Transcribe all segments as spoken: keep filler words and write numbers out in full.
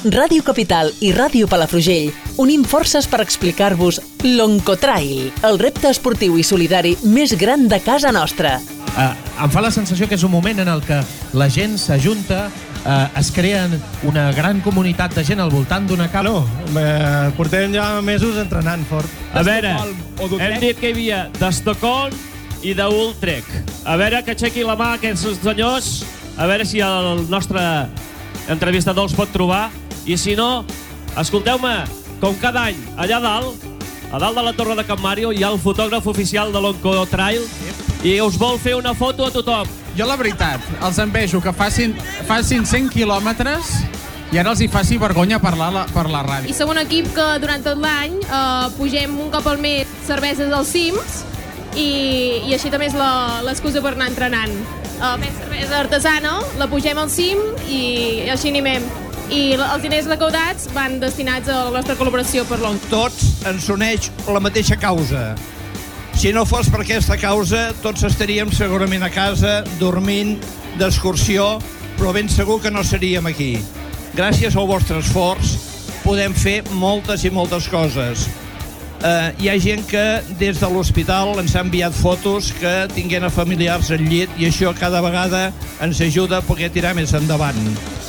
Ràdio Capital i Ràdio Palafrugell unim forces per explicar-vos l'Oncotrail, el repte esportiu i solidari més gran de casa nostra. Uh, em fa la sensació que és un moment en el que la gent s'ajunta, uh, es creen una gran comunitat de gent al voltant d'una cama. No, eh, portem ja mesos entrenant fort. A veure, hem dit que hi havia d'Estocolm i d'Ultrecht. A veure, que aixequi la mà aquests senyors, a veure si el nostre entrevistador els pot trobar. I si no, escolteu-me, com cada any, allà dalt, a dalt de la Torre de Can Mario, hi ha el fotògraf oficial de l'Oncotrail i us vol fer una foto a tothom. Jo, la veritat, els envejo que facin, facin cent quilòmetres i ara els hi faci vergonya parlar la, per la ràdio. I som un equip que durant tot l'any eh, pugem un cop al mes cerveses als cims i, i així també és l'excusa per anar entrenant. Eh, fem cervesa artesana, la pugem al cim i així animem. I els diners recaudats van destinats a la nostra col·laboració per l'O N C. Tots ens uneix la mateixa causa. Si no fos per aquesta causa, tots estaríem segurament a casa, dormint, d'excursió, però ben segur que no seríem aquí. Gràcies al vostre esforç podem fer moltes i moltes coses. Eh, hi ha gent que des de l'hospital ens ha enviat fotos que tinguin a familiars al llit i això cada vegada ens ajuda a poder tirar més endavant.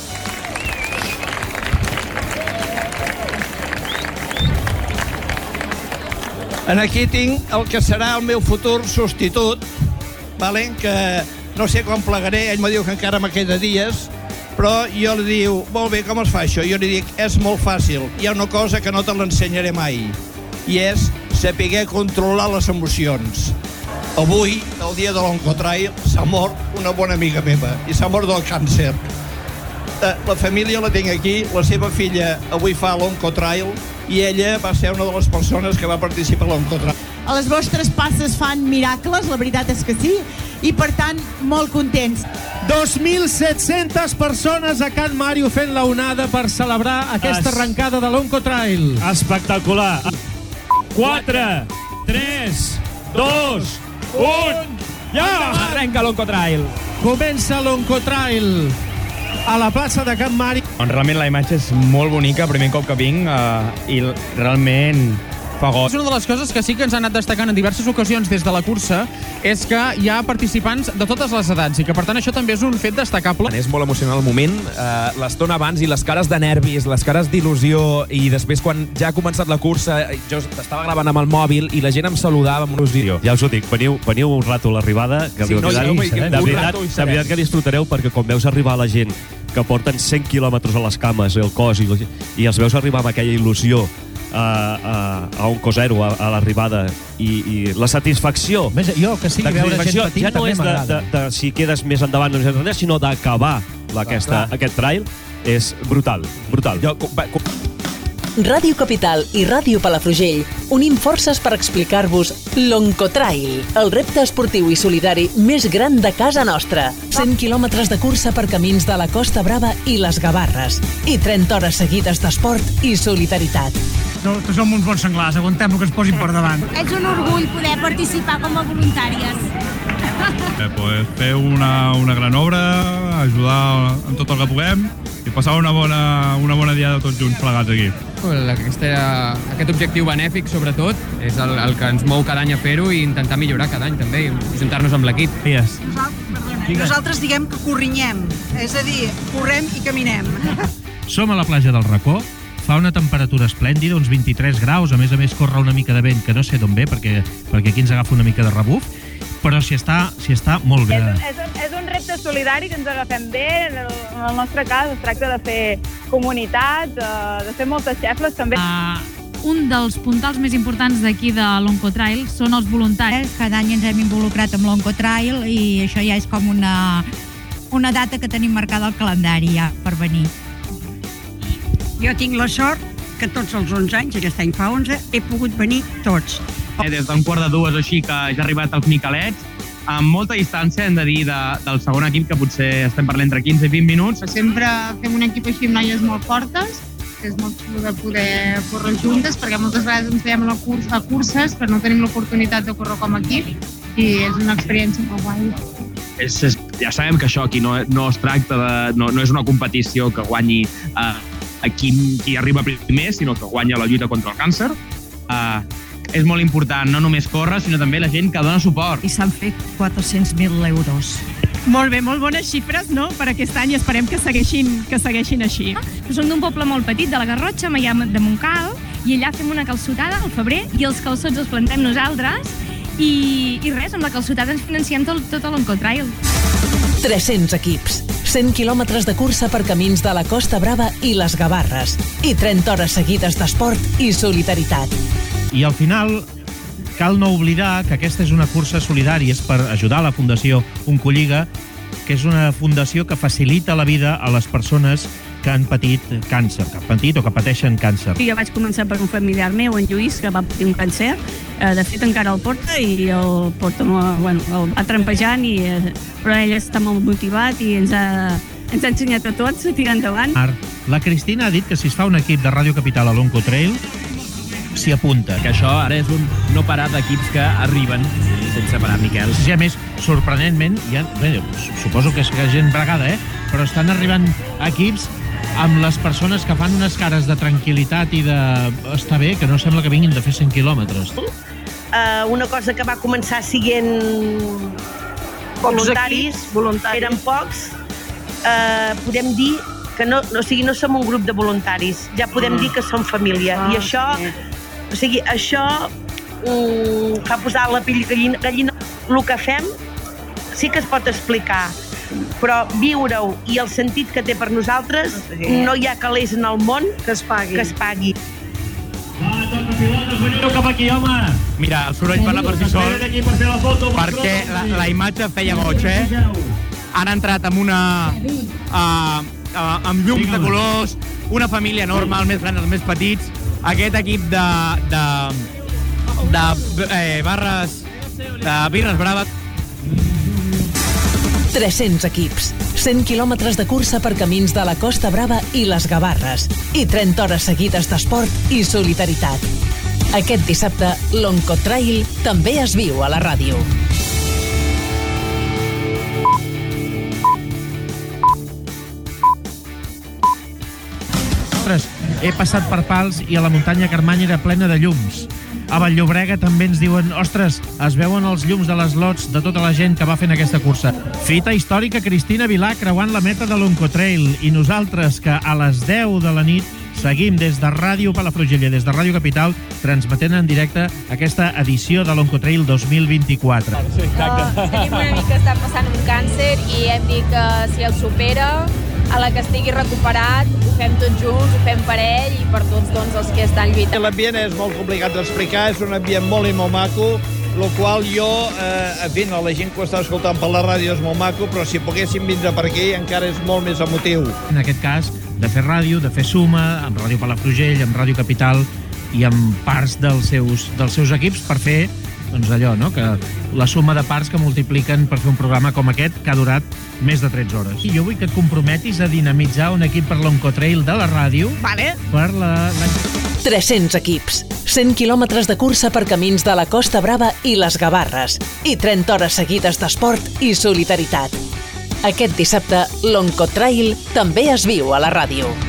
En aquí tinc el que serà el meu futur substitut, vale? Que no sé quan plegaré, ell me diu que encara me queda dies, però jo li diu, molt bé, com es fa això? Jo li dic, és molt fàcil, hi ha una cosa que no te l'ensenyaré mai, i és saber controlar les emocions. Avui, el dia de l'Oncotrail, s'ha mort una bona amiga meva, i s'ha mort del càncer. La família la tinc aquí, la seva filla avui fa l'Oncotrail, i ella va ser una de les persones que va participar a l'Oncotrail. A les vostres passes fan miracles, la veritat és que sí, i per tant, molt contents. dos mil set-centes persones a Can Mario fent la onada per celebrar aquesta arrencada de l'Oncotrail. Espectacular. quatre, tres, dos, un, ja! Arrenca l'Oncotrail. Comença l'Oncotrail a la plaça de Can Mario. Realment la imatge és molt bonica, el primer cop que vinc, eh, i realment fa goig. És una de les coses que sí que ens han anat destacant en diverses ocasions des de la cursa, és que hi ha participants de totes les edats i que per tant això també és un fet destacable. És molt emocional el moment, eh, l'estona abans i les cares de nervis, les cares d'il·lusió, i després quan ja ha començat la cursa jo estava gravant amb el mòbil i la gent em saludava amb un il·lusió. Ja us ho dic, veniu, veniu un rato a l'arribada, que sí, no, veritat, ja, de, de, veritat, de veritat que disfrutareu, perquè quan veus arribar la gent que porten cent quilòmetres a les cames, el cos, i, i els veus arribar amb aquella il·lusió a, a, a un cosero a, a l'arribada i, i la satisfacció, Més, jo que sigui veure gent petit ja no és de, de, de si quedes més endavant o més sinó d'acabar aquest trail, és brutal, brutal. Jo, Ràdio Capital i Ràdio Palafrugell unim forces per explicar-vos l'Oncotrail, el repte esportiu i solidari més gran de casa nostra. cent quilòmetres de cursa per camins de la Costa Brava i les Gavarres i trenta hores seguides d'esport i solidaritat. No, que som uns bons senglars, aguantem el que ens posin per davant. És un orgull poder participar com a voluntàries. Eh, pues, fer una, una gran obra, ajudar en tot el que puguem i passar una bona, una bona diada tots junts plegats aquí. Aquesta, aquest objectiu benèfic, sobretot, és el, el que ens mou cada any a fer-ho i intentar millorar cada any, també, i juntar-nos amb l'equip. Yes. Nosaltres, nosaltres diguem que corrinyem, és a dir, correm i caminem. Som a la platja del Racó, fa una temperatura esplèndida, uns vint-i-tres graus, a més a més corre una mica de vent, que no sé d'on ve, perquè, perquè aquí ens agafa una mica de rebuf, però si està, si està molt bé. És un, és, un, és un repte solidari que ens agafem bé. En el, en el nostre cas es tracta de fer comunitat, de, de fer moltes xefles també. Uh, un dels puntals més importants d'aquí de l'Oncotrail són els voluntaris. Cada any ens hem involucrat amb l'Oncotrail i això ja és com una, una data que tenim marcada al calendari ja per venir. Jo tinc la sort que tots els onze anys, aquest any fa onze, he pogut venir tots. Des d'un quart de dues o així que ja ha arribat els Miquelets, amb molta distància, hem de dir, de, del segon equip, que potser estem parlant entre quinze i vint minuts. Sempre fem un equip així amb noies molt fortes, que és molt xulo de poder córrer juntes, perquè moltes vegades ens veiem a, curs, a curses, però no tenim l'oportunitat de córrer com a equip, i és una experiència molt guai. És, és, ja sabem que això aquí no, no es tracta de... No, no és una competició que guanyi eh, qui, qui arriba primer, sinó que guanya la lluita contra el càncer. Uh, és molt important no només córrer, sinó també la gent que dona suport. I s'han fet quatre-cents mil euros. Molt bé, molt bones xifres, no?, per aquest any, i esperem que segueixin, que segueixin així. Som d'un poble molt petit, de la Garrotxa, de Montcal, i allà fem una calçotada al febrer i els calçots els plantem nosaltres i, i res, amb la calçotada ens financiem tot, tot l'Oncotrail. tres-cents equips, cent quilòmetres de cursa per camins de la Costa Brava i les Gavarres i trenta hores seguides d'esport i solidaritat. I al final cal no oblidar que aquesta és una cursa solidària, és per ajudar la Fundació Oncolliga, que és una fundació que facilita la vida a les persones que han patit càncer, que han patit o que pateixen càncer. Jo vaig començar per un familiar meu, en Lluís, que va patir un càncer. De fet, encara el porta i el porta, bueno, el va trampejant, i, però ell està molt motivat i ens ha, ens ha ensenyat a tots a tirar endavant. La Cristina ha dit que si es fa un equip de Ràdio Capital a l'Oncotrail, s'hi apunta. Que això ara és un no parar d'equips que arriben sense parar, Miquel. Sí, a més, sorprenentment, ja, bé, suposo que és gent bregada, eh? Però estan arribant equips amb les persones que fan unes cares de tranquil·litat i de... Està bé, que no sembla que vinguin de fer cent quilòmetres. Uh, una cosa que va començar siguent voluntaris, voluntaris, eren pocs, uh, podem dir que no, no, o sigui, no som un grup de voluntaris, ja podem mm. dir que som família. Ah, I això, sí. o sigui, això um, fa posar la pell gallina, gallina. El que fem sí que es pot explicar, però viure-ho i el sentit que té per nosaltres, sí. no hi ha calés en el món que es pagui. Que es pagui. Veniu cap aquí, home! Mira, el soroll parla per si sol, perquè la, la imatge feia goig, eh? Han entrat amb una... Uh, uh, amb llums de colors, una família enorme, els més grans, els més petits, aquest equip de... de, de eh, barres... de birres braves. tres-cents equips, cent quilòmetres de cursa per camins de la Costa Brava i les Gavarres i trenta hores seguides d'esport i solidaritat. Aquest dissabte, l'Oncotrail també es viu a la ràdio. Ostres, he passat per Pals i a la muntanya Carmany era plena de llums. A Vall-llobrega també ens diuen, ostres, es veuen els llums de les lots de tota la gent que va fent aquesta cursa. Fita històrica Cristina Vilà creuant la meta de l'Oncotrail i nosaltres que a les deu de la nit seguim des de Ràdio Palafrugell i des de Ràdio Capital transmetent en directe aquesta edició de l'Oncotrail dos mil vint-i-quatre. Sí, uh, tenim un amic que està passant un càncer i hem dit que si el supera, a la que estigui recuperat, ho fem tots junts, ho fem per ell i per tots doncs, els que estan lluitant. L'ambient és molt complicat d'explicar, és un ambient molt i molt maco, el qual jo, eh, en fi, la gent que ho està escoltant per la ràdio és molt maco, però si poguéssim vindre per aquí encara és molt més emotiu. En aquest cas, de fer ràdio, de fer suma, amb Ràdio Palafrugell, amb Ràdio Capital i amb parts dels seus, dels seus equips per fer doncs allò, no? Que la suma de parts que multipliquen per fer un programa com aquest que ha durat més de tretze hores. I jo vull que et comprometis a dinamitzar un equip per l'Oncotrail de la ràdio. Vale. Per la... la... tres-cents equips, cent quilòmetres de cursa per camins de la Costa Brava i les Gavarres i trenta hores seguides d'esport i solidaritat. Aquest dissabte, l'Oncotrail també es viu a la ràdio.